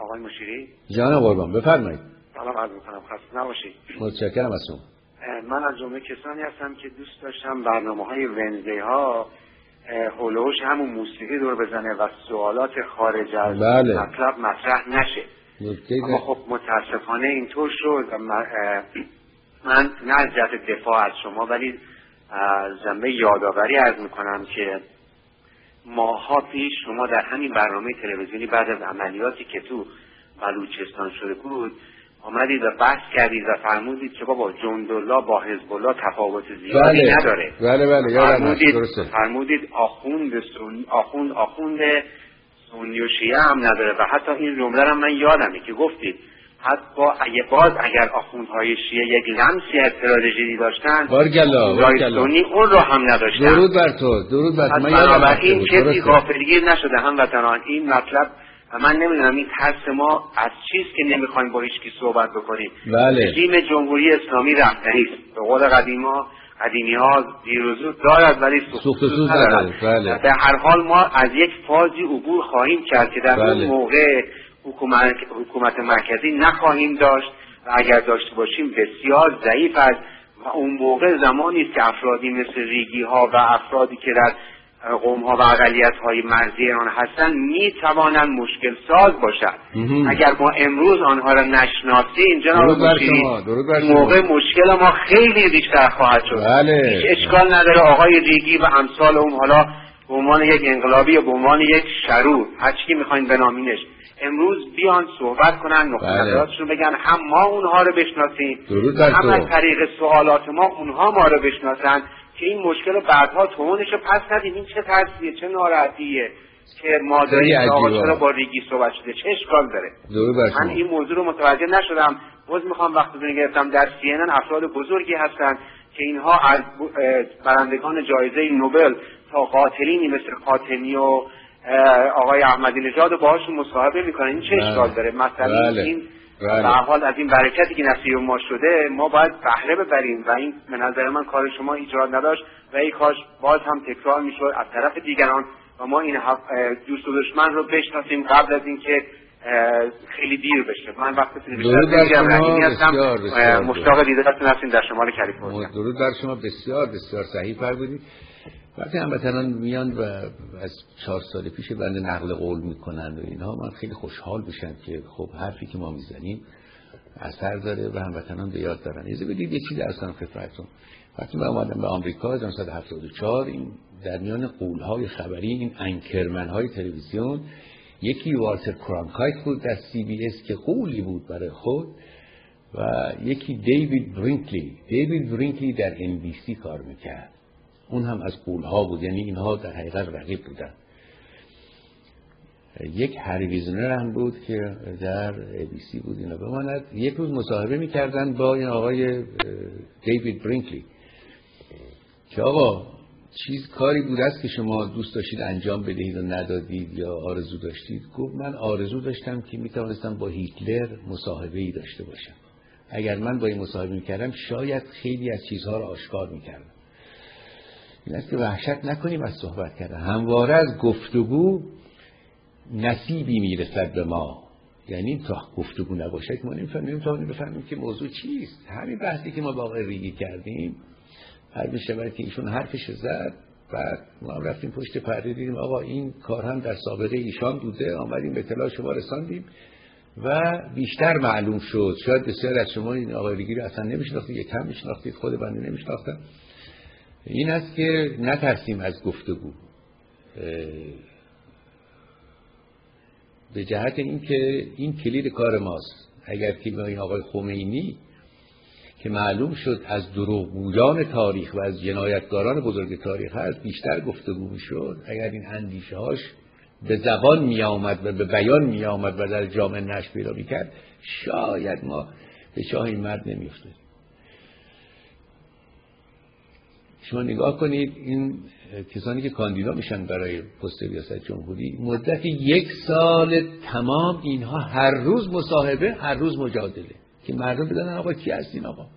آقای مشیری. جان قربان بفرمایید. سلام عرض می‌کنم، خسته نباشید. متشکرم از شما. من از جمله کسانی هستم که دوست داشتم برنامه‌های ونزدی ها هولوش همون موسیقی دور بزنه و سوالات خارج از مطلب مطرح نشه. اما خب متاسفانه اینطور شد. من نه از جهت دفاع از شما ولی جنبه یادآوری عرض میکنم که ماها پیش شما در همین برنامه تلویزیونی بعد از عملیاتی که تو بلوچستان شده بود آمدید و بحث کردید و فرمودید که بابا جندالله با حزب الله تفاوت زیادی نداره. فرمودید آخوند سنی و شیعه هم نداره و حتی این جمله رو من یادمه که گفتید حتی اگر آخوندهای شیعه یک لمسی استراتژی داشتن سنی اون رو هم نداشتن. درود بر تو. من یادم این کسی غافلگیر نشده هموطنان. این مطلب من نمیدونم این ترس ما از چیز که نمیخوایم با هیچ کی صحبت بکنیم. رژیم جمهوری اسلامی رفتنی است. به قول قدیمی ها دیروزو دارد ولی سوختوز ندارد. در هر حال ما از یک فازی عبور خواهیم کرد که در اون موقع حکومت مرکزی نخواهیم داشت و اگر داشته باشیم بسیار ضعیف است و اون موقع زمانی است که افرادی مثل ریگی ها و افرادی که در قوم ها و اقلیت های مرزی ایران هستند می توانند مشکل ساز باشند. اگر ما امروز آنها را نشناسیم جناب مشیری موقع مشکل ما خیلی بیشتر خواهد شد. هیچ اشکال نداره آقای ریگی و امثال اون حالا به عنوان یک انقلابی یا به عنوان یک شرور هر چی میخواین بنامینش امروز بیان صحبت کنن نقطه نظراتشون بگن هم ما اونها رو بشناسیم هم از طریق سوالات ما اونها ما رو بشناسن که این مشکل بعدها توهونش رو پس ندیم. این چه ترسیه چه ناراحتیه که ما داریم آقا چرا با ریگی صحبت شده چه اشکال داره. من این موضوع رو متوجه نشدم. باز میخوام وقتتون گرفتم در CNN افراد بزرگی هستن که اینها از برندگان جایزه نوبل تا قاتلینی مثل خاتمی و آقای احمدی نژاد رو باهاشون مصاحبه میکنن. این چه اشکال داره؟ مثلا این به هر حال از این برکتی که نصیب ما شده ما باید بهره ببریم و این به نظر من کار شما ایجاد نداشت و این کاش باز هم تکرار میشد از طرف دیگران و ما این دوست و دشمن رو بشناسیم قبل از اینکه خیلی دیر بشه. من وقتی مشتاق دیدارتون هستیم در شمال کالیفرنیا. درود بر شما. بسیار بسیار صحیح فرمودید. وقتی هموطنان میان و از 4 سال پیش بنده نقل قول میکنن و اینها من خیلی خوشحال میشم که خب حرفی که ما میزنیم اثر داره و هموطنان به یاد دارن. اجازه بدید یه چیزی ارز کنم خدمتتون. وقتی من اومدم به آمریکا 1974 این در میان قولهای خبری این انکرمن‌های تلویزیون یکی والتر کرانکایت بود در CBS که قولی بود برای خود و یکی دیوید برینکلی در NBC کار میکرد. اون هم از قولها بود، یعنی اینها در حقیقت رقیب بودن. یک هریویزنر هم بود که در ABC بود اینا بماند. یک روز مصاحبه میکردن با این آقای دیوید برینکلی که آقا کاری بود است که شما دوست داشتید انجام بدهید و ندادید یا آرزو داشتید؟ گفت من آرزو داشتم که میتوانستم با هیتلر مصاحبه‌ای داشته باشم. اگر من با این مصاحبه میکردم شاید خیلی از چیزها را آشکار میکردم. این است که وحشت نکنیم از صحبت کردن. همواره از گفتگو نصیبی میرسد به ما. یعنی تا گفتگو نباشه که ما نمیتونیم بفهمیم که موضوع چیست. همین بحثی که ما با آقای ریگی کردیم هر میشه که ایشون حرفش زد بعد ما هم رفتیم پشت پرده دیدیم آقا این کار هم در سابقه ایشان بوده، آمدیم به اطلاع شما رساندیم و بیشتر معلوم شد. شاید بسیار از شما این آقای ریگی رو اصلا نمیشناختید، یک کم میشناختید، خود بنده نمیشناختم. این است که نترسیم از گفتگو به جهت این که این کلید کار ماست. اگر که این آقای خمینی که معلوم شد از دروغگویان تاریخ و از جنایتکاران بزرگ تاریخ هست بیشتر گفتگو میشد، اگر این اندیشه هاش به زبان می آمد و به بیان می آمد و در جامعه نشر پیدا میکرد شاید ما به چاه این مرد نمی افتادیم. شما نگاه کنید این کسانی که کاندیدا میشن برای پست ریاست جمهوری مدت 1 سال تمام اینها هر روز مصاحبه، هر روز مجادله که مردم بدونن آقا کی هستین آقا.